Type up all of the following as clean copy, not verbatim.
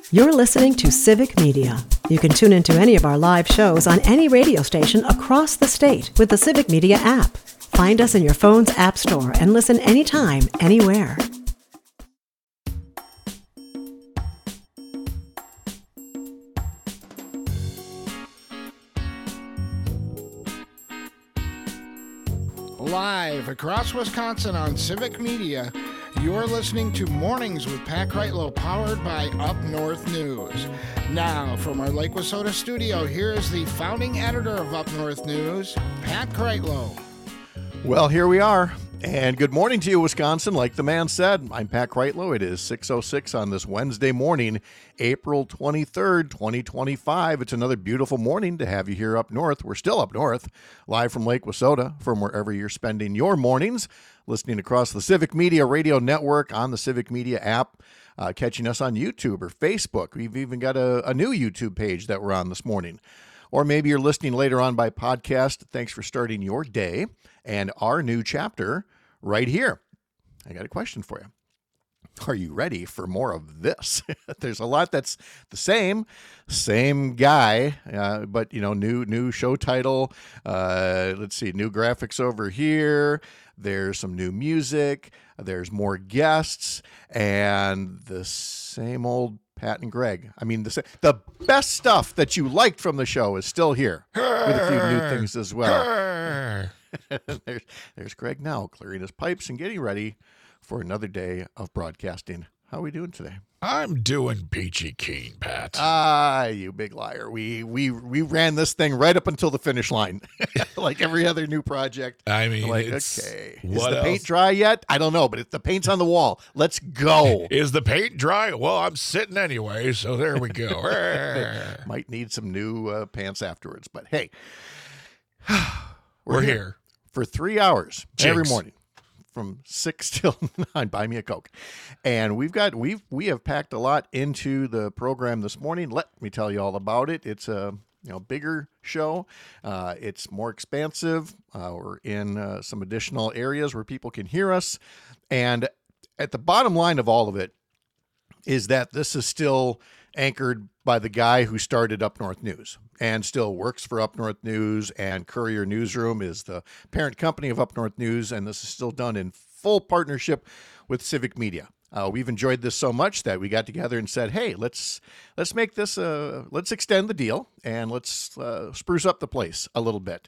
You're listening to Civic Media. You can tune into any of our live shows on any radio station across the state with the Civic Media app. Find us in your phone's app store and listen anytime, anywhere. Live across Wisconsin on Civic Media, you're listening to Mornings with Pat Kreitlow, powered by Up North News. Now, from our Lake Wissota studio, here is the founding editor of Up North News, Pat Kreitlow. Well, here we are, and good morning to you, Wisconsin. Like the man said, I'm Pat Kreitlow. It is 6:06 on this Wednesday morning, April 23rd, 2025. It's another beautiful morning to have you here up north. We're still up north, live from Lake Wissota, from wherever you're spending your mornings, listening across the Civic Media Radio Network, on the Civic Media app, catching us on YouTube or Facebook. We've even got a new YouTube page that we're on this morning. Or maybe you're listening later on by podcast. Thanks for starting your day and our new chapter right here. I got a question for you. Are you ready for more of this? There's a lot that's the same guy, but new show title. Let's see, new graphics over here. There's some new music. There's more guests, and the same old Pat and Greg. I mean, the best stuff that you liked from the show is still here with a few new things as well. There's Greg now clearing his pipes and getting ready for another day of broadcasting. How are we doing today? I'm doing peachy keen, Pat. You big liar. We ran this thing right up until the finish line, like every other new project. I mean, like, okay, is the paint dry yet? I don't know, but the paint's on the wall. Let's go. Is the paint dry? Well, I'm sitting anyway, so there we go. Might need some new pants afterwards, but hey, we're here for 3 hours Jinx. Every morning. From 6 till 9, buy me a Coke. And we have packed a lot into the program this morning. Let me tell you all about it. It's a bigger show. It's more expansive. We're in some additional areas where people can hear us. And at the bottom line of all of it is that this is still anchored by the guy who started Up North News and still works for Up North News, and Courier Newsroom is the parent company of Up North News, and this is still done in full partnership with Civic Media. We've enjoyed this so much that we got together and said, hey, let's make this, let's extend the deal, and let's spruce up the place a little bit.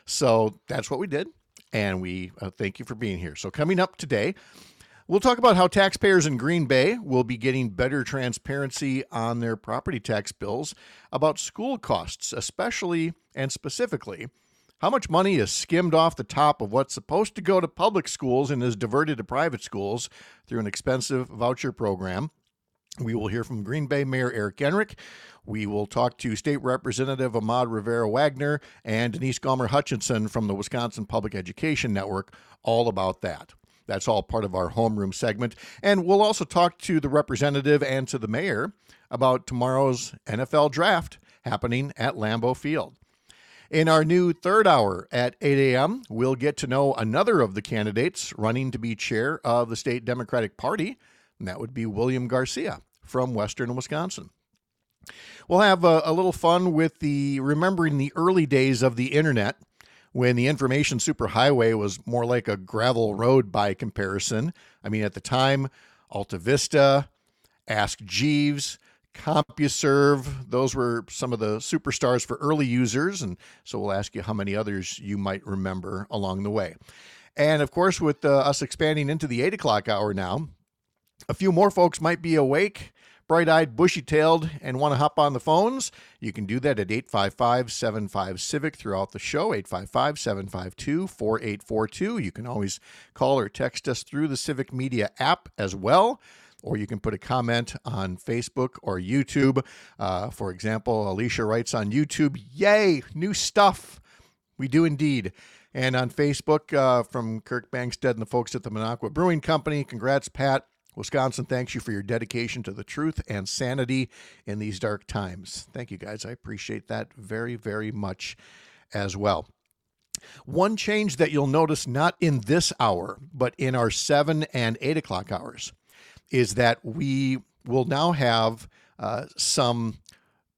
So that's what we did, and we thank you for being here. So coming up today, we'll talk about how taxpayers in Green Bay will be getting better transparency on their property tax bills, about school costs, especially and specifically, how much money is skimmed off the top of what's supposed to go to public schools and is diverted to private schools through an expensive voucher program. We will hear from Green Bay Mayor Eric Enrick. We will talk to State Representative Ahmad Rivera-Wagner and Denise Gomer-Hutchinson from the Wisconsin Public Education Network, all about that. That's all part of our homeroom segment. And we'll also talk to the representative and to the mayor about tomorrow's NFL draft happening at Lambeau Field. In our new third hour at 8 a.m., we'll get to know another of the candidates running to be chair of the state Democratic Party, and that would be William Garcia from Western Wisconsin. We'll have a little fun with remembering the early days of the internet, when the information superhighway was more like a gravel road by comparison. I mean, at the time, Alta Vista, Ask Jeeves, CompuServe, those were some of the superstars for early users, and so we'll ask you how many others you might remember along the way. And of course, with us expanding into the 8 o'clock hour now, a few more folks might be awake, bright-eyed, bushy-tailed, and want to hop on the phones. You can do that at 855-75-CIVIC throughout the show, 855-752-4842. You can always call or text us through the Civic Media app as well, or you can put a comment on Facebook or YouTube. For example, Alicia writes on YouTube, yay, new stuff. We do indeed. And on Facebook, from Kirk Bangstead and the folks at the Minocqua Brewing Company, congrats, Pat. Wisconsin thanks you for your dedication to the truth and sanity in these dark times. Thank you, guys. I appreciate that very, very much as well. One change that you'll notice not in this hour, but in our 7 and 8 o'clock hours, is that we will now have some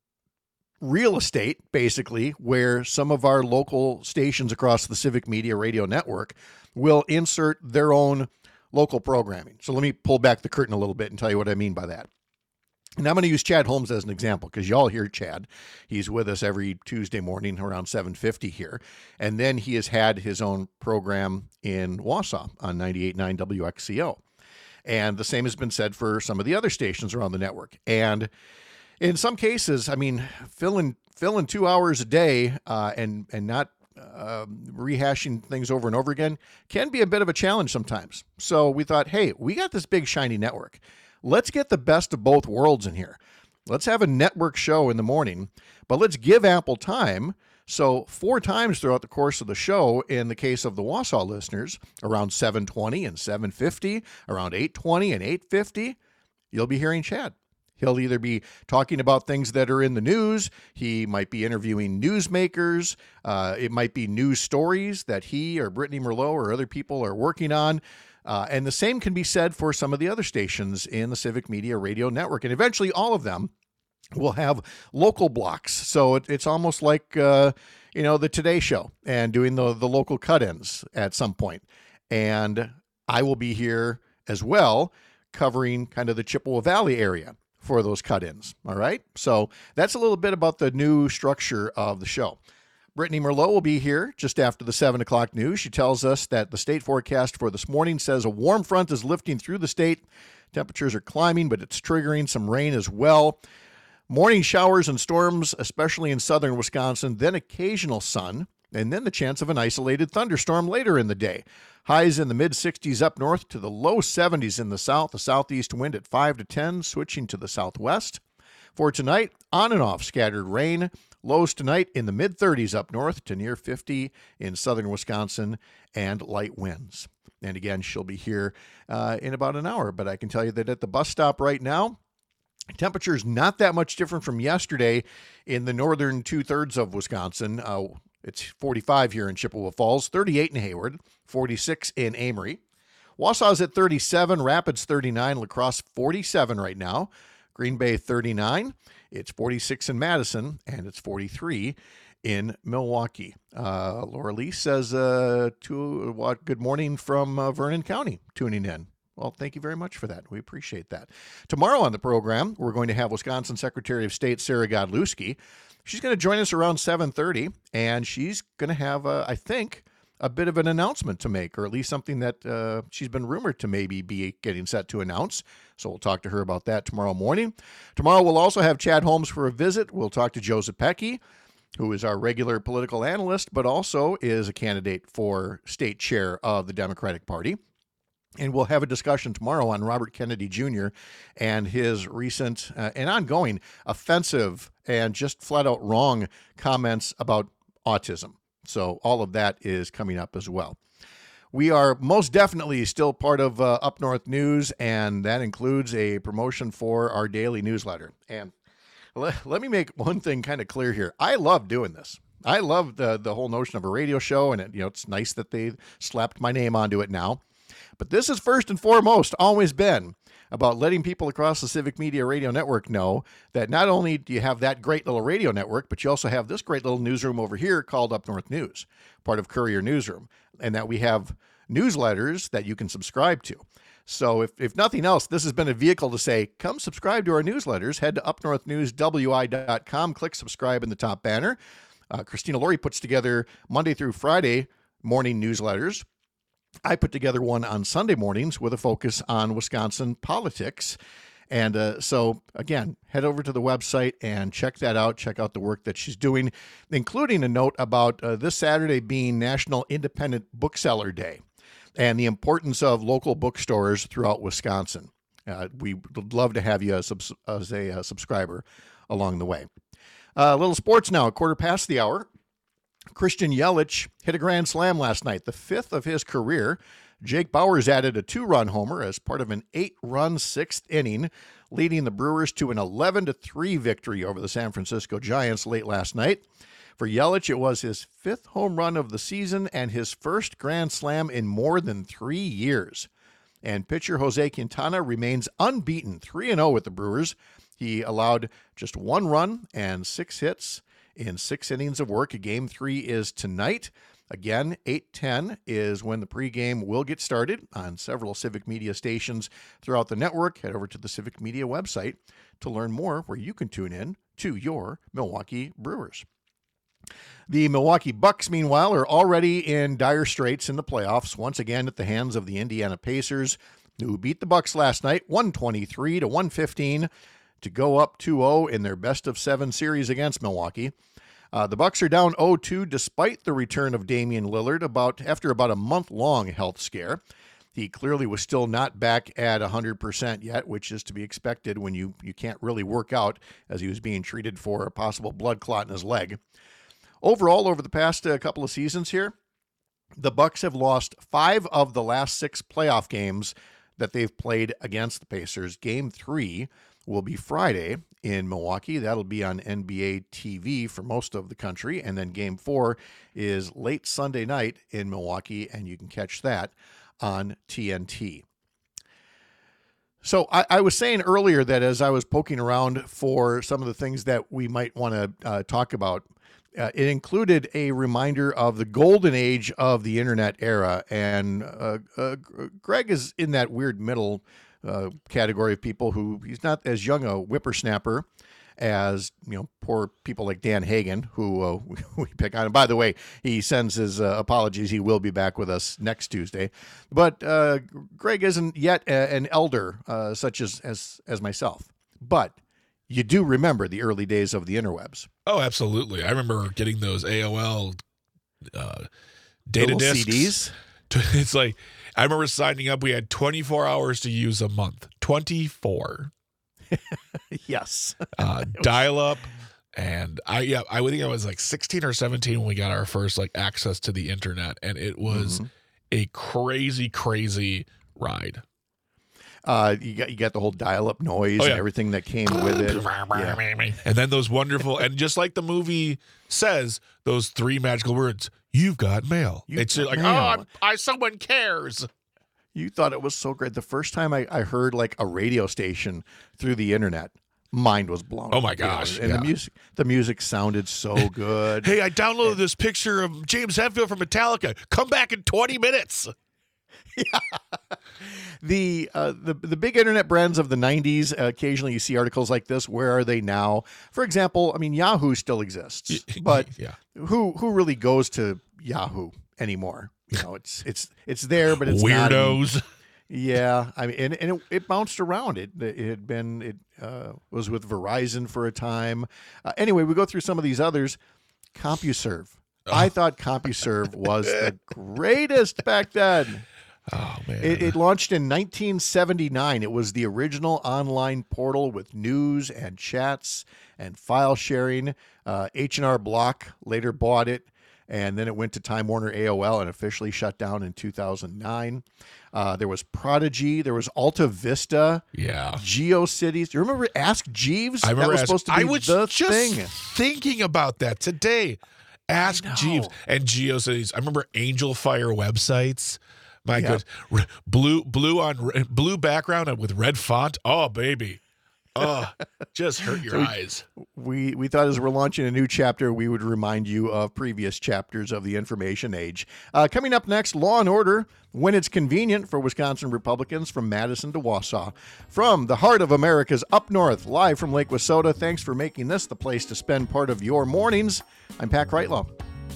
real estate, basically, where some of our local stations across the Civic Media Radio Network will insert their own local programming. So let me pull back the curtain a little bit and tell you what I mean by that. And I'm going to use Chad Holmes as an example because y'all hear Chad. He's with us every Tuesday morning around 7:50 here. And then he has had his own program in Wausau on 98.9 WXCO. And the same has been said for some of the other stations around the network. And in some cases, I mean, filling 2 hours a day and not rehashing things over and over again can be a bit of a challenge sometimes. So we thought, hey, we got this big shiny network. Let's get the best of both worlds in here. Let's have a network show in the morning, but let's give ample time. So 4 times throughout the course of the show, in the case of the Wausau listeners, around 7:20 and 7:50, around 8:20 and 8:50, you'll be hearing Chad. He'll either be talking about things that are in the news. He might be interviewing newsmakers. It might be news stories that he or Brittany Merlot or other people are working on. And the same can be said for some of the other stations in the Civic Media Radio Network. And eventually all of them will have local blocks. So it's almost like, the Today Show and doing the local cut-ins at some point. And I will be here as well covering kind of the Chippewa Valley area for those cut-ins. All right. So that's a little bit about the new structure of the show. Brittany Merlot will be here just after the 7 o'clock news. She tells us that the state forecast for this morning says a warm front is lifting through the state. Temperatures are climbing, but it's triggering some rain as well. Morning showers and storms, especially in southern Wisconsin, then occasional sun, and then the chance of an isolated thunderstorm later in the day. Highs in the mid-60s up north to the low 70s in the south. The southeast wind at 5 to 10, switching to the southwest. For tonight, on and off scattered rain. Lows tonight in the mid-30s up north to near 50 in southern Wisconsin, and light winds. And again, she'll be here in about an hour. But I can tell you that at the bus stop right now, temperature's not that much different from yesterday in the northern 2/3 of Wisconsin. It's 45 here in Chippewa Falls, 38 in Hayward, 46 in Amory. Wausau's at 37, Rapids 39, La Crosse 47 right now, Green Bay 39. It's 46 in Madison, and it's 43 in Milwaukee. Laura Lee says, good morning from Vernon County, tuning in. Well, thank you very much for that. We appreciate that. Tomorrow on the program, we're going to have Wisconsin Secretary of State Sarah Godlewski. She's going to join us around 7:30, and she's going to have, I think, a bit of an announcement to make, or at least something that she's been rumored to maybe be getting set to announce. So we'll talk to her about that tomorrow morning. Tomorrow we'll also have Chad Holmes for a visit. We'll talk to Joe Zepecki, who is our regular political analyst, but also is a candidate for state chair of the Democratic Party. And we'll have a discussion tomorrow on Robert Kennedy Jr. and his recent and ongoing offensive and just flat out wrong comments about autism. So all of that is coming up as well. We are most definitely still part of Up North News, and that includes a promotion for our daily newsletter. And let me make one thing kind of clear here. I love doing this. I love the whole notion of a radio show, and it's nice that they slapped my name onto it now. But this is first and foremost always been about letting people across the Civic Media Radio Network know that not only do you have that great little radio network, but you also have this great little newsroom over here called Up North News, part of Courier Newsroom, and that we have newsletters that you can subscribe to. So if nothing else, this has been a vehicle to say, come subscribe to our newsletters. Head to upnorthnewswi.com, click subscribe in the top banner. Christina Laurie puts together Monday through Friday morning newsletters. I put together one on Sunday mornings with a focus on Wisconsin politics. And so, again, head over to the website and check that out. Check out the work that she's doing, including a note about this Saturday being National Independent Bookseller Day and the importance of local bookstores throughout Wisconsin. We would love to have you as a subscriber along the way. A little sports now, 1:15. Christian Yelich hit a grand slam last night, the 5th of his career. Jake Bauers added a 2-run homer as part of an 8-run 6th inning, leading the Brewers to an 11-3 victory over the San Francisco Giants late last night. For Yelich, it was his 5th home run of the season and his first grand slam in more than 3 years. And pitcher Jose Quintana remains unbeaten, 3-0 with the Brewers. He allowed just 1 run and 6 hits in 6 innings of work. Game 3 is tonight. Again, 8:10 is when the pregame will get started on several Civic Media stations throughout the network. Head over to the Civic Media website to learn more where you can tune in to your Milwaukee Brewers. The Milwaukee Bucks, meanwhile, are already in dire straits in the playoffs, once again at the hands of the Indiana Pacers, who beat the Bucks last night, 123-115, to go up 2-0 in their best-of-7 series against Milwaukee. The Bucks are down 0-2 despite the return of Damian Lillard after about a month-long health scare. He clearly was still not back at 100% yet, which is to be expected when you can't really work out, as he was being treated for a possible blood clot in his leg. Overall, over the past couple of seasons here, the Bucks have lost 5 of the last 6 playoff games that they've played against the Pacers. Game 3 will be Friday in Milwaukee. That'll be on NBA TV for most of the country. And then Game 4 is late Sunday night in Milwaukee, and you can catch that on TNT. So I was saying earlier that as I was poking around for some of the things that we might want to talk about, it included a reminder of the golden age of the internet era. And Greg is in that weird middle category of people who he's not as young a whippersnapper as, poor people like Dan Hagan, who we pick on. And by the way, he sends his apologies. He will be back with us next Tuesday. But Greg isn't yet an elder such as myself. But you do remember the early days of the interwebs. Oh, absolutely. I remember getting those AOL data little discs. CDs. It's like, I remember signing up. We had 24 hours to use a month. 24. Yes. Dial up. And I think I was like 16 or 17 when we got our first access to the internet. And it was a crazy, crazy ride. You got the whole dial-up noise and everything that came with it. Yeah. And then those wonderful, and just like the movie says, those 3 magical words, "You've got mail." It's like, mail. Someone cares. You thought it was so great. The first time I heard a radio station through the internet, mind was blown. Oh my gosh. And the music sounded so good. Hey, I downloaded this picture of James Hetfield from Metallica. Come back in 20 minutes. Yeah. The big internet brands of the 90s, occasionally you see articles like this, where are they now? For example, Yahoo still exists, but who really goes to Yahoo anymore? It's there, but it's weirdos. Not and it bounced around. It was with Verizon for a time. Anyway, we go through some of these others. CompuServe. I thought CompuServe was the greatest back then. Oh, man. It launched in 1979. It was the original online portal with news and chats and file sharing. H&R Block later bought it, and then it went to Time Warner AOL and officially shut down in 2009. There was Prodigy. There was Alta Vista. Yeah. GeoCities. Do you remember Ask Jeeves? I remember that was supposed to be the thing. Thinking about that today. Ask Jeeves and GeoCities. I remember Angel Fire websites. My goodness. Blue background with red font. Oh, baby. Oh, just hurt your eyes. We thought as we're launching a new chapter, we would remind you of previous chapters of the information age. Coming up next, Law and Order, when it's convenient for Wisconsin Republicans from Madison to Wausau. From the heart of America's up north, live from Lake Wissota, thanks for making this the place to spend part of your mornings. I'm Pat Kreitlow.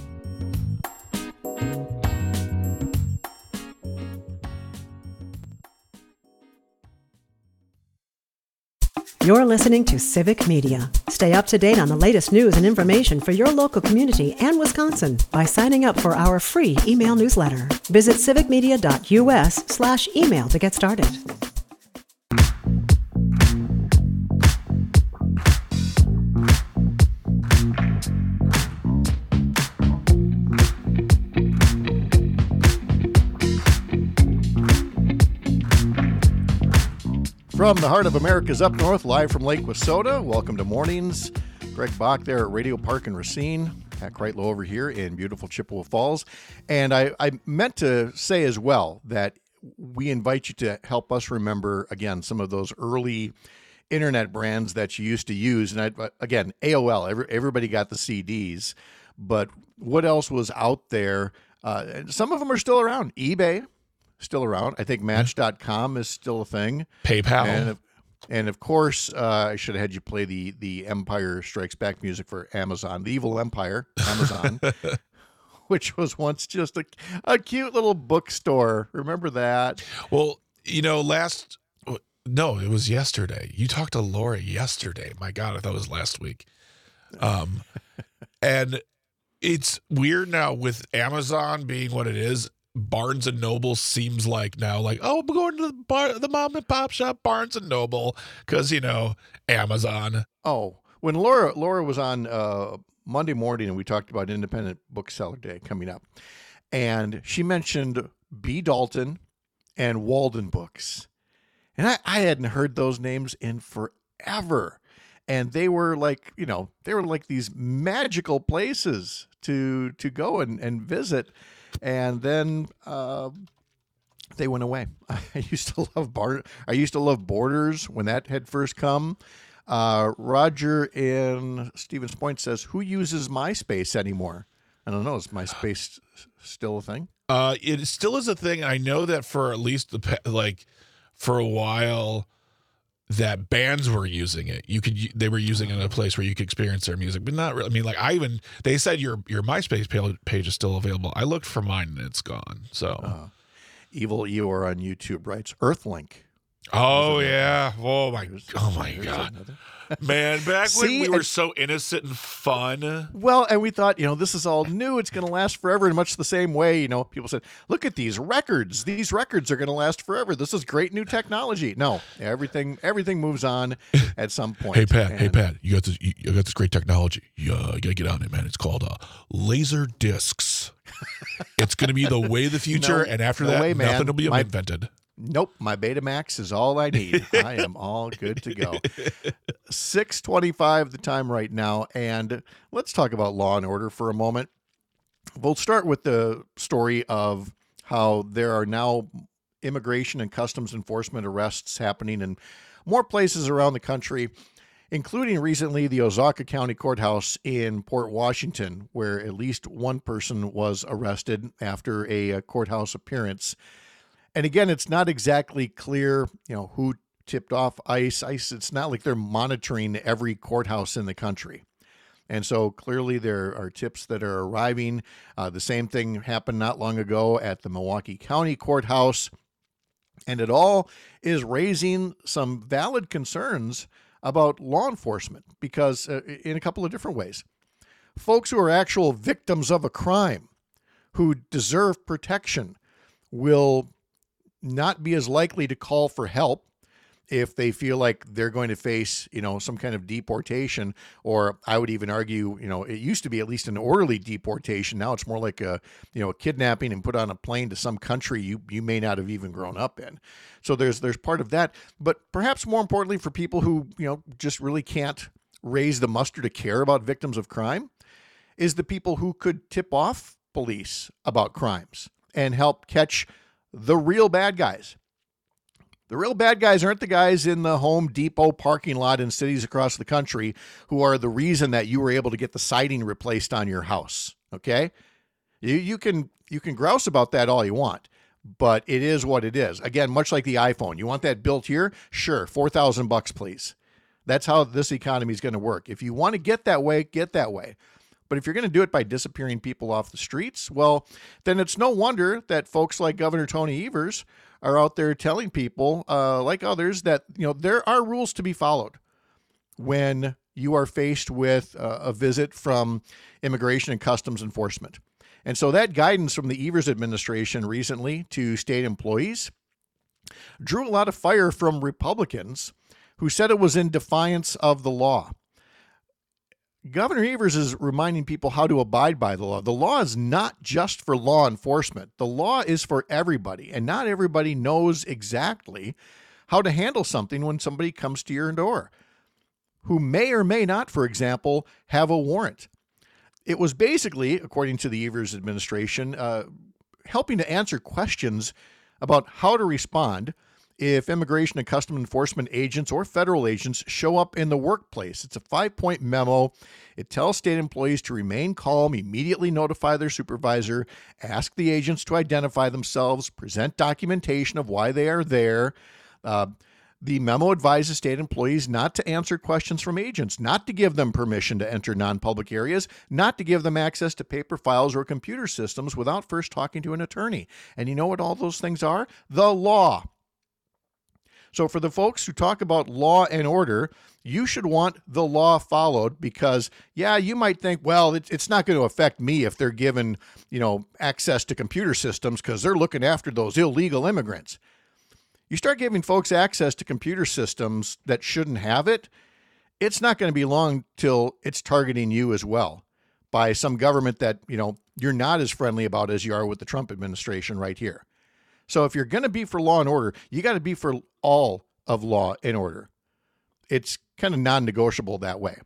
You're listening to Civic Media. Stay up to date on the latest news and information for your local community and Wisconsin by signing up for our free email newsletter. Visit civicmedia.us/email to get started. From the heart of America's up north, live from Lake Wissota, welcome to Mornings. Greg Bach there at Radio Park in Racine. Pat Kreitlow over here in beautiful Chippewa Falls. And I meant to say as well that we invite you to help us remember, again, some of those early internet brands that you used to use. And again, AOL, everybody got the CDs, but what else was out there? Some of them are still around. eBay, still around. I think Match.com is still a thing. PayPal. And of course, I should have had you play the Empire Strikes Back music for Amazon, the evil empire, Amazon, which was once just a cute little bookstore. Remember that? Well, no, it was yesterday. You talked to Laura yesterday. My God, I thought it was last week. And it's weird now with Amazon being what it is. Barnes and Noble seems like now we're going to the mom and pop shop, Barnes and Noble, because, Amazon. Oh, when Laura was on Monday morning and we talked about Independent Bookseller Day coming up, and she mentioned B. Dalton and Walden Books. And I hadn't heard those names in forever. And they were like these magical places to go and visit. And then they went away. I used to love Borders when that had first come. Roger in Stevens Point says, "Who uses MySpace anymore?" I don't know. Is MySpace still a thing? It still is a thing. I know that for at least for a while, that bands were using it. They were using it in a place where you could experience their music, but not really. I mean, they said your MySpace page is still available. I looked for mine and it's gone. So, Evil Eeyore on YouTube writes Earthlink. Oh yeah. Oh my God. Man, back when we were so innocent and fun. Well, and we thought, this is all new. It's going to last forever in much the same way. People said, look at these records. These records are going to last forever. This is great new technology. No, everything moves on at some point. Hey, Pat, you got this great technology. You got to get on it, man. It's called laser discs. It's going to be the way of the future. And after that, nothing will be invented. Nope, my Betamax is all I need. I am all good to go. 6:25 the time right now, and let's talk about Law and Order for a moment. We'll start with the story of how there are now immigration and customs enforcement arrests happening in more places around the country, including recently the Osaka County Courthouse in Port Washington, where at least one person was arrested after a courthouse appearance. And again, it's not exactly clear, who tipped off ICE. It's not like they're monitoring every courthouse in the country. And so clearly there are tips that are arriving. The same thing happened not long ago at the Milwaukee County Courthouse. And it all is raising some valid concerns about law enforcement because in a couple of different ways. Folks who are actual victims of a crime, who deserve protection, will not be as likely to call for help if they feel like they're going to face, some kind of deportation, or I would even argue, it used to be at least an orderly deportation. Now it's more like a kidnapping and put on a plane to some country you may not have even grown up in. So there's part of that, but perhaps more importantly for people who, just really can't raise the muster to care about victims of crime is the people who could tip off police about crimes and help catch the real bad guys. The real bad guys aren't the guys in the Home Depot parking lot in cities across the country who are the reason that you were able to get the siding replaced on your house. Okay? You can grouse about that all you want, but it is what it is. Again, much like the iPhone. You want that built here? Sure, $4,000 please. That's how this economy is going to work. If you want to get that way, get that way. But if you're going to do it by disappearing people off the streets, well, then it's no wonder that folks like Governor Tony Evers are out there telling people, like others, that there are rules to be followed when you are faced with a visit from Immigration and Customs Enforcement. And so that guidance from the Evers administration recently to state employees drew a lot of fire from Republicans who said it was in defiance of the law. Governor Evers is reminding people how to abide by the law. The law is not just for law enforcement. The law is for everybody, and not everybody knows exactly how to handle something when somebody comes to your door, who may or may not, for example, have a warrant. It was basically, according to the Evers administration, helping to answer questions about how to respond if Immigration and Customs Enforcement agents or federal agents show up in the workplace. It's a 5-point memo. It tells state employees to remain calm, immediately notify their supervisor, ask the agents to identify themselves, present documentation of why they are there. The memo advises state employees not to answer questions from agents, not to give them permission to enter non-public areas, not to give them access to paper files or computer systems without first talking to an attorney. And you know what all those things are? The law. So for the folks who talk about law and order, you should want the law followed because, yeah, you might think, well, it's not going to affect me if they're given, access to computer systems because they're looking after those illegal immigrants. You start giving folks access to computer systems that shouldn't have it, it's not going to be long till it's targeting you as well by some government that, you're not as friendly about as you are with the Trump administration right here. So if you're going to be for law and order, you got to be for all of law and order. It's kind of non-negotiable that way.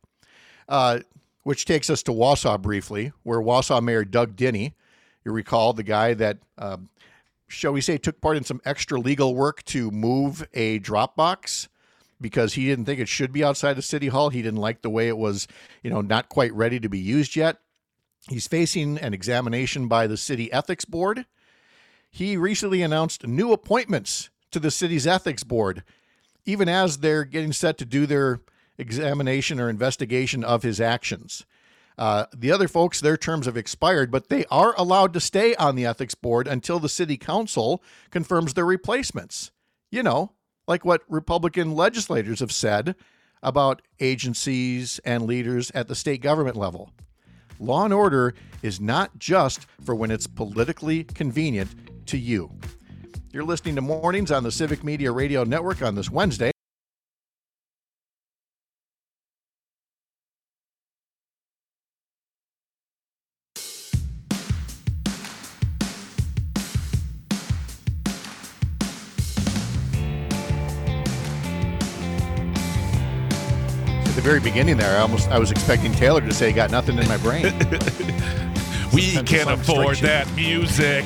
Which takes us to Wausau briefly, where Wausau Mayor Doug Dinney, you recall the guy that, shall we say, took part in some extra legal work to move a drop box because he didn't think it should be outside of City Hall. He didn't like the way it was, not quite ready to be used yet. He's facing an examination by the City Ethics Board. He recently announced new appointments to the city's ethics board, even as they're getting set to do their examination or investigation of his actions. The other folks, their terms have expired, but they are allowed to stay on the ethics board until the city council confirms their replacements. Like what Republican legislators have said about agencies and leaders at the state government level. Law and order is not just for when it's politically convenient to you. You're listening to Mornings on the Civic Media Radio Network on this Wednesday. At the very beginning there, I was expecting Taylor to say, "Got nothing in my brain." We can't afford that music.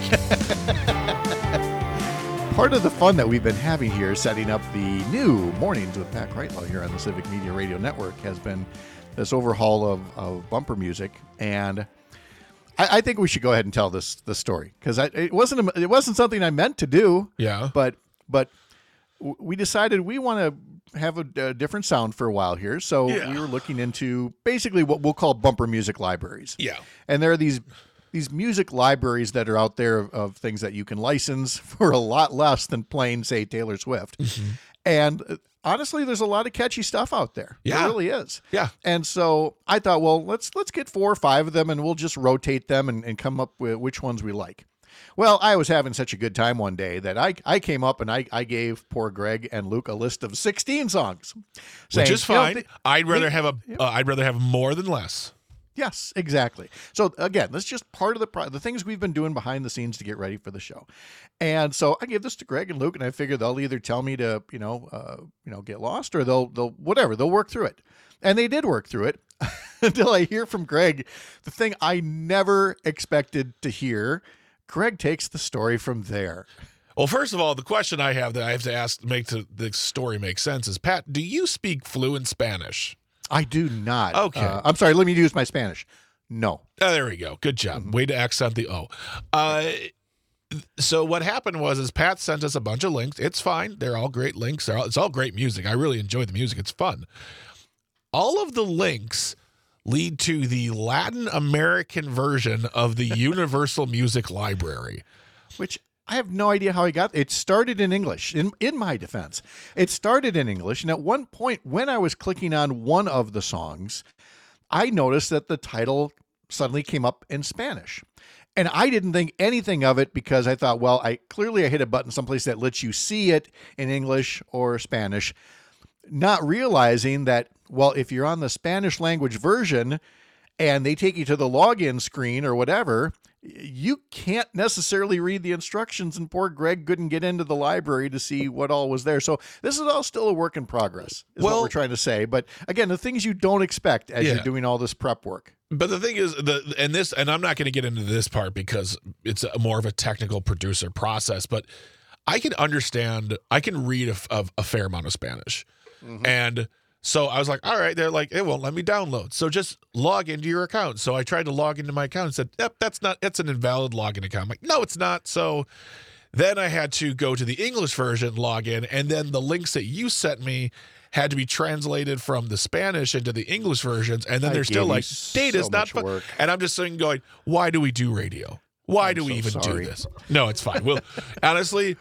Part of the fun that we've been having here, setting up the new Mornings with Pat Kreitlow here on the Civic Media Radio Network, has been this overhaul of bumper music, and I think we should go ahead and tell this story because it wasn't something I meant to do. Yeah, but we decided we want to have a different sound for a while here, so we were looking into basically what we'll call bumper music libraries. Yeah, and there are these music libraries that are out there of things that you can license for a lot less than playing, say, Taylor Swift. Mm-hmm. And honestly, there's a lot of catchy stuff out there. Yeah. There really is. Yeah. And so I thought, well, let's get 4 or 5 of them and we'll just rotate them and come up with which ones we like. Well, I was having such a good time one day that I came up and I gave poor Greg and Luke a list of 16 songs. Which is fine. I'd rather have more than less. Yes, exactly. So again, that's just part of the things we've been doing behind the scenes to get ready for the show. And so I gave this to Greg and Luke, and I figured they'll either tell me to, get lost, or they'll work through it. And they did work through it until I hear from Greg the thing I never expected to hear. Greg takes the story from there. Well, first of all, the question I have that I have to ask to make the story make sense is, Pat, do you speak fluent Spanish? I do not. Okay. I'm sorry. Let me use my Spanish. No. Oh, there we go. Good job. Mm-hmm. Way to accent the O. So what happened was Pat sent us a bunch of links. It's fine. They're all great links. It's all great music. I really enjoy the music. It's fun. All of the links lead to the Latin American version of the Universal Music Library. Which I have no idea how he got. It started in English, in my defense. It started in English, and at one point when I was clicking on one of the songs, I noticed that the title suddenly came up in Spanish. And I didn't think anything of it because I thought, well, I hit a button someplace that lets you see it in English or Spanish, not realizing that, well, if you're on the Spanish language version and they take you to the login screen or whatever, you can't necessarily read the instructions, and poor Greg couldn't get into the library to see what all was there. So this is all still a work in progress, is what we're trying to say. But again, the things you don't expect as you're doing all this prep work. But the thing is, and I'm not going to get into this part because it's more of a technical producer process, but I can read a fair amount of Spanish. And so I was like, all right, they're like, it won't let me download. So just log into your account. So I tried to log into my account and said, yep, that's an invalid login account. I'm like, no, it's not. So then I had to go to the English version, log in, and then the links that you sent me had to be translated from the Spanish into the English versions. And then they're still like, data's not fun. And I'm just sitting going, why do we do radio? Why do we even do this? No, it's fine. Well, honestly,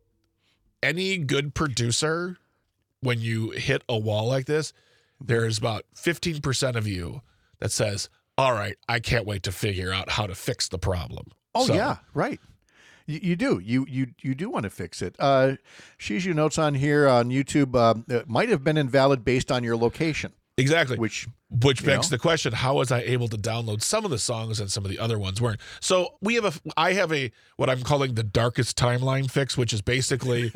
any good producer, when you hit a wall like this, there's about 15% of you that says, all right, I can't wait to figure out how to fix the problem. Oh, yeah, right. You do. You do want to fix it. Shiju notes on here on YouTube, it might have been invalid based on your location. Exactly. Which begs the question, how was I able to download some of the songs and some of the other ones weren't? So I have a what I'm calling the darkest timeline fix, which is basically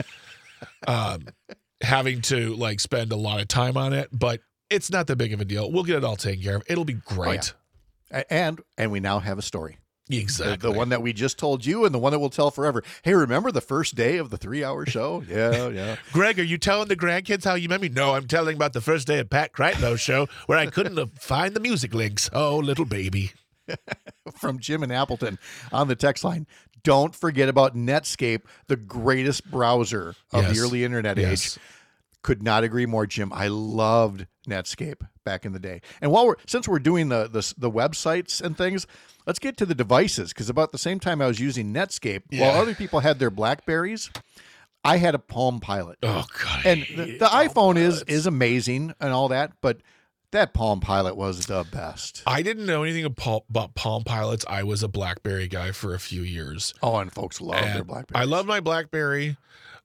having to like spend a lot of time on it, but it's not that big of a deal. We'll get it all taken care of. It'll be great. Oh, yeah. And we now have a story. Exactly. The one that we just told you and the one that we'll tell forever. Hey, remember the first day of the 3-hour show? Yeah. Greg, are you telling the grandkids how you met me? No, I'm telling about the first day of Pat Kreitlow's show where I couldn't find the music links. Oh, little baby. From Jim and Appleton on the text line. Don't forget about Netscape, the greatest browser of the early internet age. Could not agree more, Jim. I loved Netscape back in the day. And since we're doing the websites and things, let's get to the devices, because about the same time I was using Netscape, while other people had their BlackBerries, I had a Palm Pilot. Oh God! And the iPhone is amazing and all that, but that Palm Pilot was the best. I didn't know anything about Palm Pilots. I was a BlackBerry guy for a few years. Oh, and folks love their BlackBerry. I love my BlackBerry,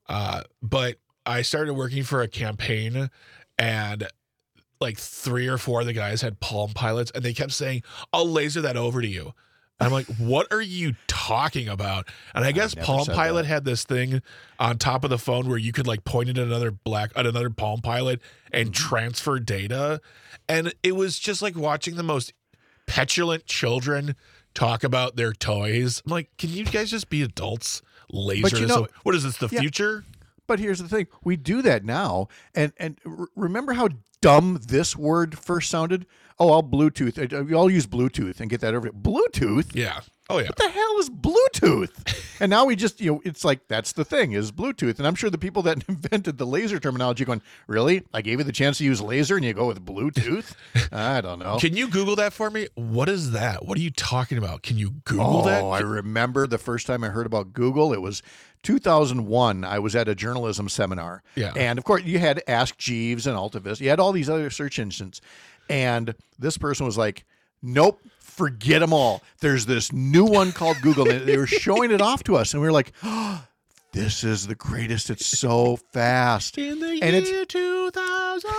but I started working for a campaign, and like 3 or 4 of the guys had Palm Pilots, and they kept saying, I'll laser that over to you. I'm like, what are you talking about? And I guess Palm Pilot had this thing on top of the phone where you could like point it at another Palm Pilot and transfer data. And it was just like watching the most petulant children talk about their toys. I'm like, can you guys just be adults? Laser. What is this, the future? But here's the thing. We do that now. And remember how dumb this word first sounded? Oh, I'll Bluetooth. I'll use Bluetooth and get that over. Bluetooth? Yeah. Oh, yeah. What the hell is Bluetooth? And now we just, it's like, that's the thing, is Bluetooth. And I'm sure the people that invented the laser terminology going, really? I gave you the chance to use laser and you go with Bluetooth? I don't know. Can you Google that for me? What is that? What are you talking about? Can you Google that? Oh, I remember the first time I heard about Google. It was 2001. I was at a journalism seminar. Yeah. And, of course, you had Ask Jeeves and AltaVista. You had all these other search engines. And this person was like, nope, forget them all. There's this new one called Google. And they were showing it off to us. And we were like, oh, this is the greatest. It's so fast. In the year 2000.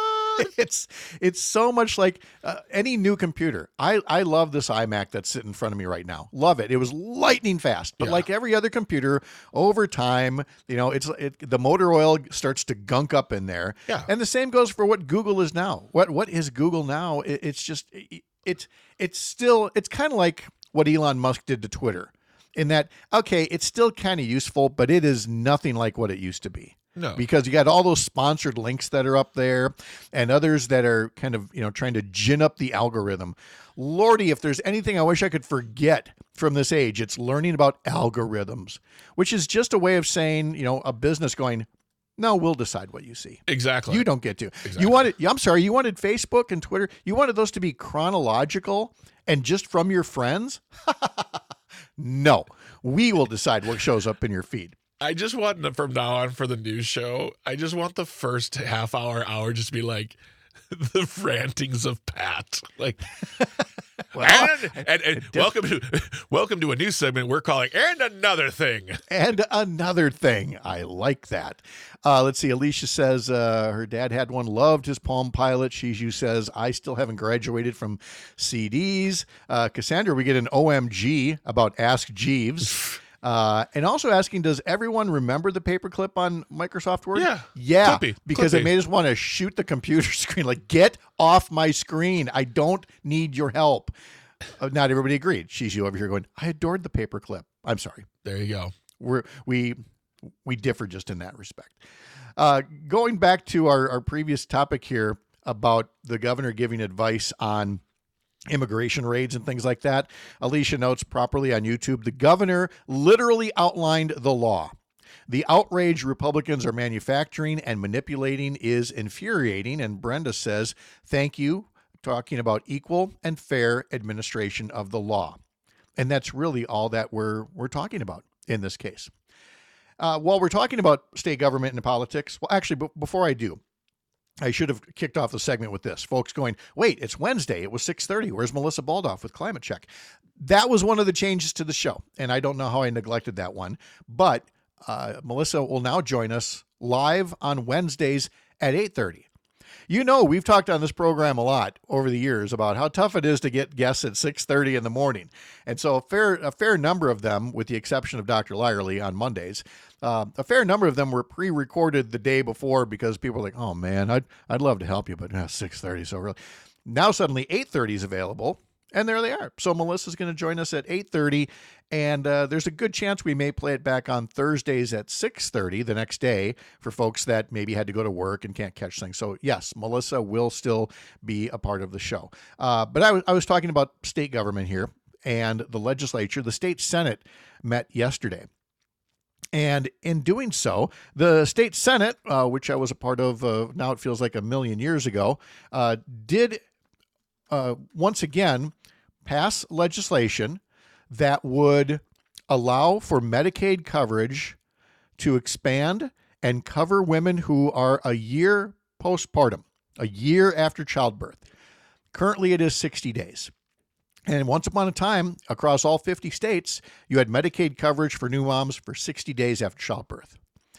It's so much like any new computer. I love this iMac that's sitting in front of me right now. Love it. It was lightning fast. But like every other computer, over time, the motor oil starts to gunk up in there. Yeah. And the same goes for what Google is now. What is Google now? It's just it's kind of like what Elon Musk did to Twitter. In that, okay, it's still kind of useful, but it is nothing like what it used to be. No. Because you got all those sponsored links that are up there and others that are kind of, trying to gin up the algorithm. Lordy, if there's anything I wish I could forget from this age, it's learning about algorithms, which is just a way of saying, a business going, no, we'll decide what you see. Exactly. You don't get to. Exactly. You wanted Facebook and Twitter. You wanted those to be chronological and just from your friends? No, we will decide what shows up in your feed. I just want, from now on for the news show, I just want the first half hour just to be like the rantings of Pat. Like, well, and welcome to a new segment we're calling And Another Thing. And another thing. I like that. Let's see. Alicia says her dad had one, loved his Palm Pilot. Shiju says, I still haven't graduated from CDs. Cassandra, we get an OMG about Ask Jeeves. And also asking, does everyone remember the paperclip on Microsoft Word? Yeah. Because it made us want to shoot the computer screen. Like, get off my screen. I don't need your help. Not everybody agreed. She's you over here going, I adored the paperclip. I'm sorry. There you go. We we differ just in that respect. Going back to our previous topic here about the governor giving advice on immigration raids and things like that, Alicia notes properly on YouTube, the governor literally outlined the law. The outrage Republicans are manufacturing and manipulating is infuriating, and Brenda says, thank you, talking about equal and fair administration of the law. And that's really all that we're talking about in this case. While we're talking about state government and politics, well, actually, before I do, I should have kicked off the segment with this. Folks going, wait, it's Wednesday. It was 6:30. Where's Melissa Baldoff with Climate Check? That was one of the changes to the show, and I don't know how I neglected that one. But Melissa will now join us live on Wednesdays at 8:30. You know, we've talked on this program a lot over the years about how tough it is to get guests at 6:30 in the morning. And so a fair number of them, with the exception of Dr. Lyerly on Mondays, a fair number of them were pre-recorded the day before because people were like, oh man, I'd love to help you, but 6:30 so early. Now suddenly 8:30 is available. And there they are. So Melissa's going to join us at 8:30, and there's a good chance we may play it back on Thursdays at 6:30 the next day for folks that maybe had to go to work and can't catch things. So yes, Melissa will still be a part of the show. But I was talking about state government here, and the legislature, the state Senate met yesterday. And in doing so, the state Senate, which I was a part of, now it feels like a million years ago, did once again pass legislation that would allow for Medicaid coverage to expand and cover women who are a year postpartum, a year after childbirth. Currently, it is 60 days. And once upon a time, across all 50 states, you had Medicaid coverage for new moms for 60 days after childbirth.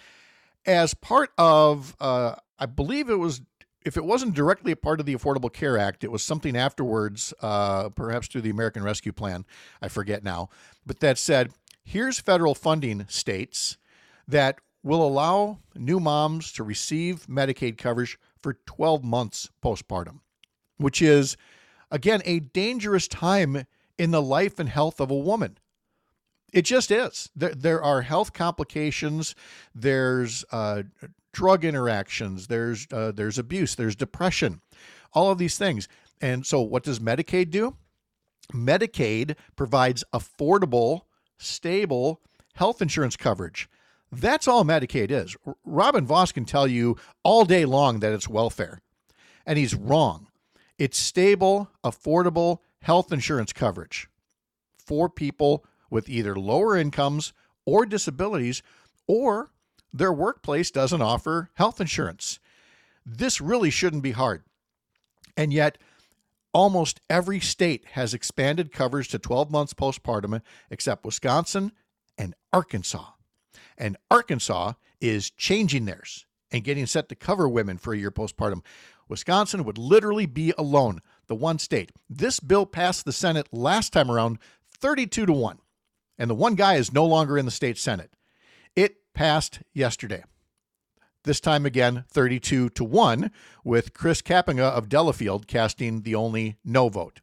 As part of, I believe it was, if it wasn't directly a part of the Affordable Care Act, it was something afterwards, perhaps through the American Rescue Plan. I forget now. But that said, here's federal funding, states, that will allow new moms to receive Medicaid coverage for 12 months postpartum, which is, again, a dangerous time in the life and health of a woman. It just is. There are health complications. There's drug interactions, there's abuse, there's depression, all of these things. And so what does Medicaid do? Medicaid provides affordable, stable health insurance coverage. That's all Medicaid is. Robin Voss can tell you all day long that it's welfare, and he's wrong. It's stable, affordable health insurance coverage for people with either lower incomes or disabilities, or their workplace doesn't offer health insurance. This really shouldn't be hard. And yet, almost every state has expanded coverage to 12 months postpartum, except Wisconsin and Arkansas. And Arkansas is changing theirs and getting set to cover women for a year postpartum. Wisconsin would literally be alone, the one state. This bill passed the Senate last time around 32-1. And the one guy is no longer in the state Senate. It passed yesterday. This time again, 32-1, with Chris Kapenga of Delafield casting the only no vote.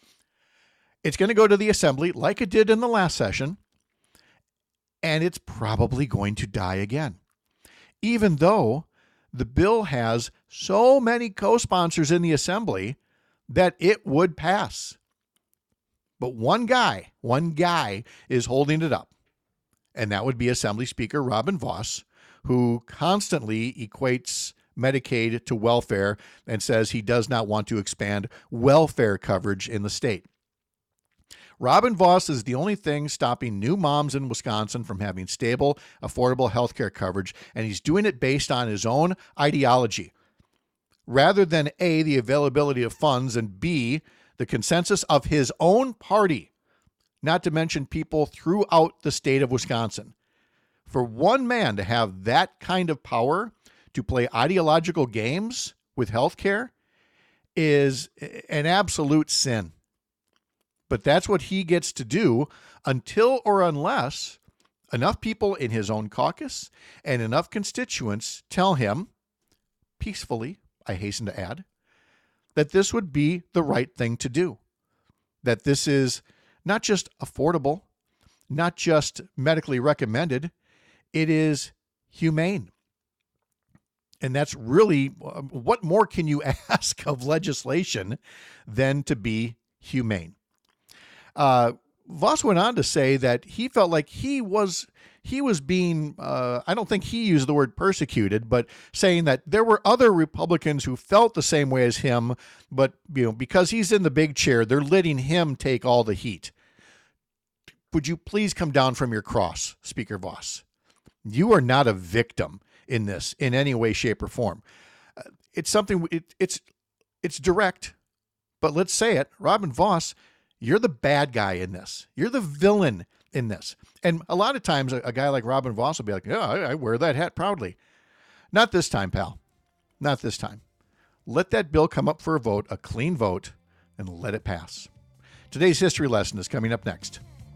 It's going to go to the Assembly like it did in the last session, and it's probably going to die again. Even though the bill has so many co-sponsors in the Assembly that it would pass. But one guy is holding it up. And that would be Assembly Speaker Robin Voss, who constantly equates Medicaid to welfare and says he does not want to expand welfare coverage in the state. Robin Voss is the only thing stopping new moms in Wisconsin from having stable, affordable health care coverage, and he's doing it based on his own ideology, rather than A, the availability of funds, and B, the consensus of his own party. Not to mention people throughout the state of Wisconsin. For one man to have that kind of power to play ideological games with healthcare is an absolute sin. But that's what he gets to do until or unless enough people in his own caucus and enough constituents tell him, peacefully, I hasten to add, that this would be the right thing to do. That this is not just affordable, not just medically recommended, It is humane. And that's really, what more can you ask of legislation than to be humane? Voss went on to say that he felt like he was being, I don't think he used the word persecuted, but saying that there were other Republicans who felt the same way as him, but because he's in the big chair, they're letting him take all the heat. Would you please come down from your cross, Speaker Voss? You are not a victim in this in any way, shape, or form. It's something, it's direct, but let's say it. Robin Voss, you're the bad guy in this. You're the villain in this. And a lot of times a guy like Robin Voss will be like, yeah, I wear that hat proudly. Not this time, pal. Not this time. Let that bill come up for a vote, a clean vote, and let it pass. Today's history lesson is coming up next.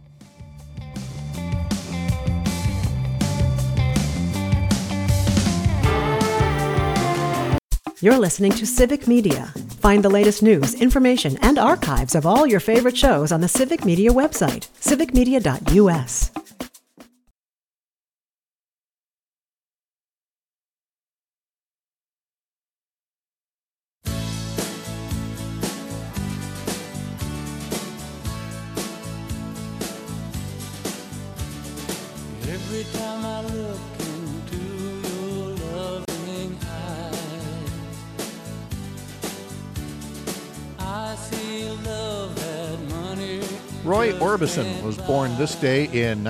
You're listening to Civic Media. Find the latest news, information, and archives of all your favorite shows on the Civic Media website, civicmedia.us. Every time I look into your loving eyes, I see love that money. Roy Orbison was born this day in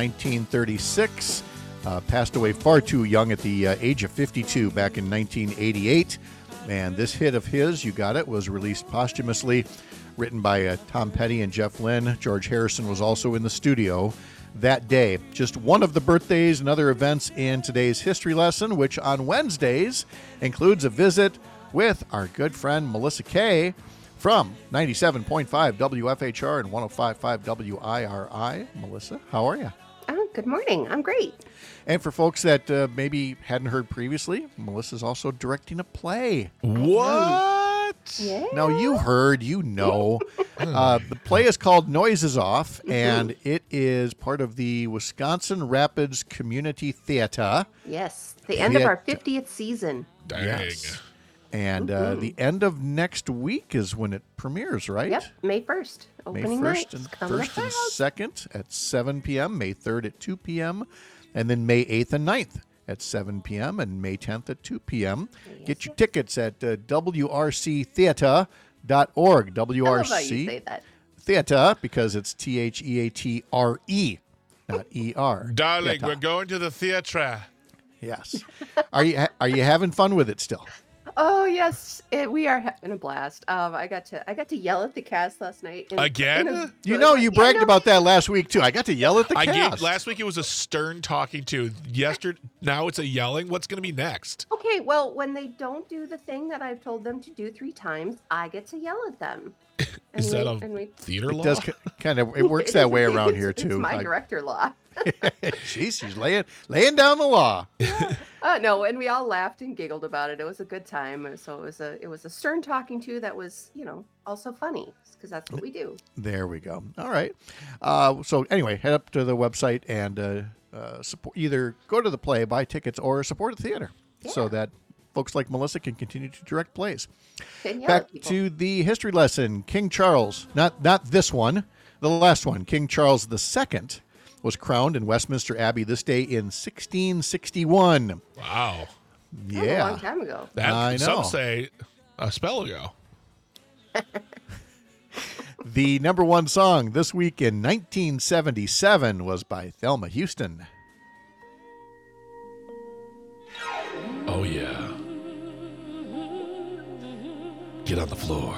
1936, passed away far too young at the age of 52 back in 1988. And this hit of his, You Got It, was released posthumously, written by Tom Petty and Jeff Lynne. George Harrison was also in the studio that day. Just one of the birthdays and other events in today's history lesson, which on Wednesdays includes a visit with our good friend Melissa Kay from 97.5 WFHR and 105.5 WIRI. Melissa, how are you? Oh, good morning. I'm great. And for folks that maybe hadn't heard previously, Melissa's also directing a play. What? Yeah. Now, you heard, you know. The play is called Noises Off, and it is part of the Wisconsin Rapids Community Theater. Yes. The end of our 50th season. Dang. Yes. And the end of next week is when it premieres, right? Yep. May 1st. Opening May night. 1st and, Coming 1st and fast. 2nd at 7 p.m., May 3rd at 2 p.m., and then May 8th and 9th at 7 p.m. and May 10th at 2 p.m. Get your tickets at wrctheater.org. I love how you WRC say that. Theater, because it's THEATRE, not ER. Darling, Theater. we're going to the theatre. Yes. Are you having fun with it still? Oh yes, we are having a blast. I got to yell at the cast last night. Again? You know, you bragged about that last week too. I got to yell at the cast. Last week it was a stern talking to. Yesterday, now it's a yelling. What's going to be next? Okay, well, when they don't do the thing that I've told them to do 3 times, I get to yell at them. Is that a theater It law? does kind of. It works that way around here too. It's my Like, director law. Jeez, she's laying down the law. No, and we all laughed and giggled about it. It was a good time. So it was a stern talking to that was, also funny because that's what we do. There we go. All right. So anyway, head up to the website and support. Either go to the play, buy tickets, or support the theater, so that folks like Melissa can continue to direct plays. And yell Back at people. to the history lesson. King Charles, not this one, the last one. King Charles II was crowned in Westminster Abbey this day in 1661. Wow. That was a long time ago. I know. Some say a spell ago. The number one song this week in 1977 was by Thelma Houston. Oh, yeah. Get on the floor.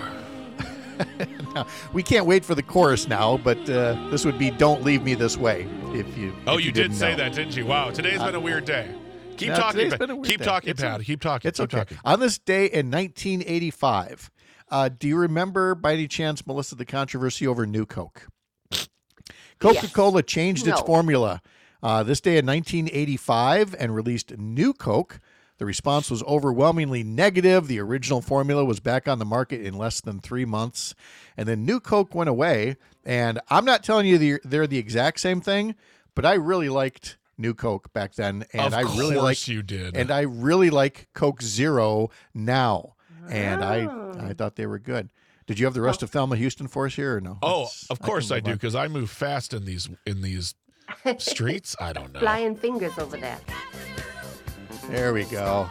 We can't wait for the chorus now, but this would be "Don't Leave Me This Way." If you You did didn't say know. that, didn't you? Wow, today's been a weird day. Keep No, talking, today's been a weird keep day. talking, It's Pat. Keep talking. It's keep okay. talking. On this day in 1985, do you remember by any chance, Melissa, the controversy over New Coke? Coca-Cola changed its No. formula this day in 1985 and released New Coke. The response was overwhelmingly negative. The original formula was back on the market in less than 3 months. And then New Coke went away. And I'm not telling you they're the exact same thing, but I really liked New Coke back then, and Of I really course like you did. and I really like Coke Zero now, and Oh. I thought they were good. Did you have the rest of Thelma Houston for us here or no? Oh, Let's- of course can I move do, on. because I move fast in these streets. I don't know. Flying fingers over there. There we go.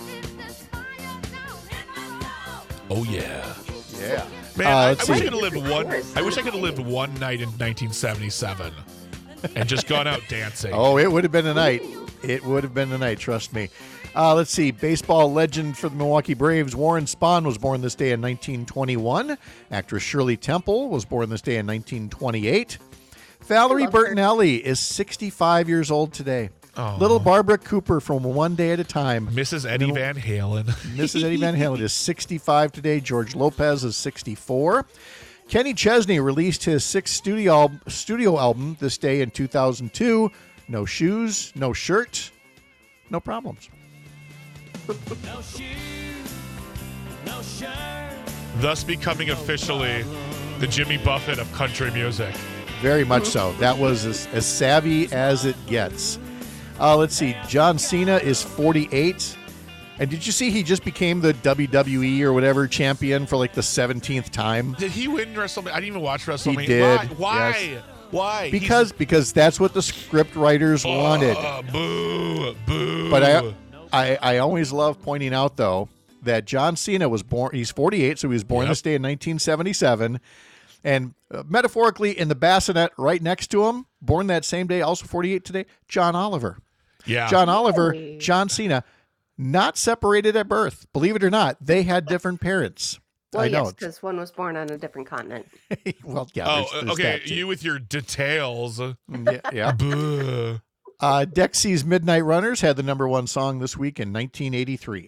Oh yeah, Yeah. man. I let's wish I see. could have lived one. I wish I could have lived one night in 1977 and just gone out dancing. Oh, it would have been a night. It would have been a night, trust me. Let's see. Baseball legend for the Milwaukee Braves, Warren Spahn, was born this day in 1921. Actress Shirley Temple was born this day in 1928. Valerie I love her. Bertinelli is 65 years old today. Aw. Little Barbara Cooper from One Day at a Time. Mrs. Eddie Van Halen. Mrs. Eddie Van Halen is 65 today. George Lopez is 64. Kenny Chesney released his sixth studio album this day in 2002. No shoes, no shirt, no problems. No shoes, no shirt. Thus becoming officially the Jimmy Buffett of country music. Very much so. That was as savvy as it gets. Let's see. John Cena is 48. And did you see he just became the WWE or whatever champion for like the 17th time? Did he win WrestleMania? I didn't even watch WrestleMania. did, Why? yes. Why? Because that's what the script writers wanted. Boo, boo. But I always love pointing out, though, that John Cena was born, he's 48, so he was born Yep. this day in 1977. And metaphorically, in the bassinet right next to him, born that same day, also 48 today, John Oliver. yeah. John Oliver, Really? John Cena, not separated at birth. Believe it or not, they had different parents. Well, I know. yes, because one was born on a different continent. Well, yeah. Oh, there's okay. that too. You with your details. Yeah. yeah. Boo. Dexy's Midnight Runners had the number one song this week in 1983.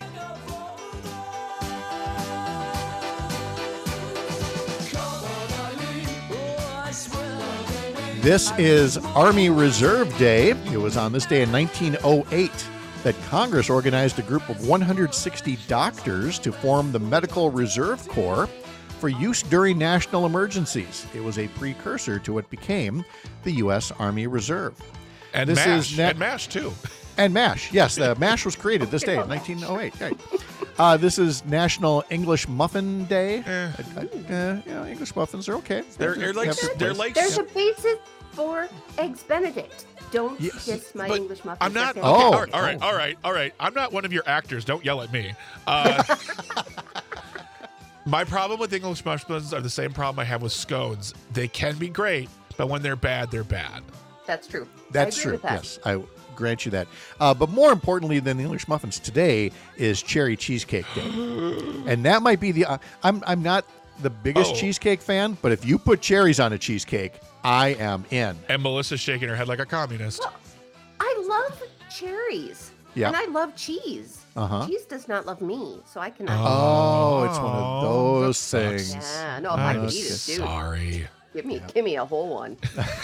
This is Army Reserve Day. It was on this day in 1908 that Congress organized a group of 160 doctors to form the Medical Reserve Corps for use during national emergencies. It was a precursor to what became the U.S. Army Reserve. And This MASH. is And MASH, too. And MASH, yes, the MASH was created this day in 1908. Right. This is National English Muffin Day. English muffins are okay. They're like, Have their they're place. like, There's a basis for Eggs Benedict. Don't Yes. kiss my but English muffins. I'm not. They're Okay, Oh. all right. I'm not one of your actors. Don't yell at me. My problem with English muffins are the same problem I have with scones. They can be great, but when they're bad, they're bad. That's true. That's I agree true. with that. Yes, I grant you that. But more importantly than the English muffins today is Cherry Cheesecake Day, and that might be the. I'm not the biggest Oh. cheesecake fan, but if you put cherries on a cheesecake, I am in. And Melissa's shaking her head like a communist. I love cherries. Yeah. And I love cheese. Uh-huh. Cheese does not love me, so I cannot. Oh, it's one of Oh, those that sucks. things. Yeah, no, if I I'm could eat it, dude. sorry. Give me a whole one.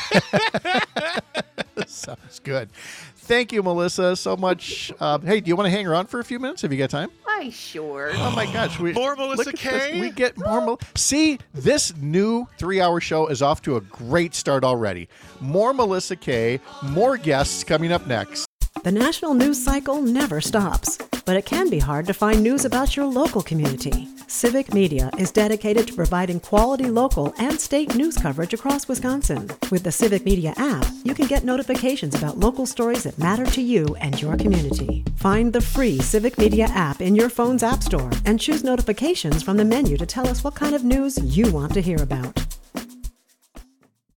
Sounds good. Thank you, Melissa, so much. Hey, do you want to hang around for a few minutes? Have you got time? Why, sure. Oh my gosh, More Melissa look at this. Kay? We get more. See, this new 3-hour show is off to a great start already. More Melissa Kay, more guests coming up next. The national news cycle never stops, but it can be hard to find news about your local community. Civic Media is dedicated to providing quality local and state news coverage across Wisconsin. With the Civic Media app, you can get notifications about local stories that matter to you and your community. Find the free Civic Media app in your phone's app store and choose notifications from the menu to tell us what kind of news you want to hear about.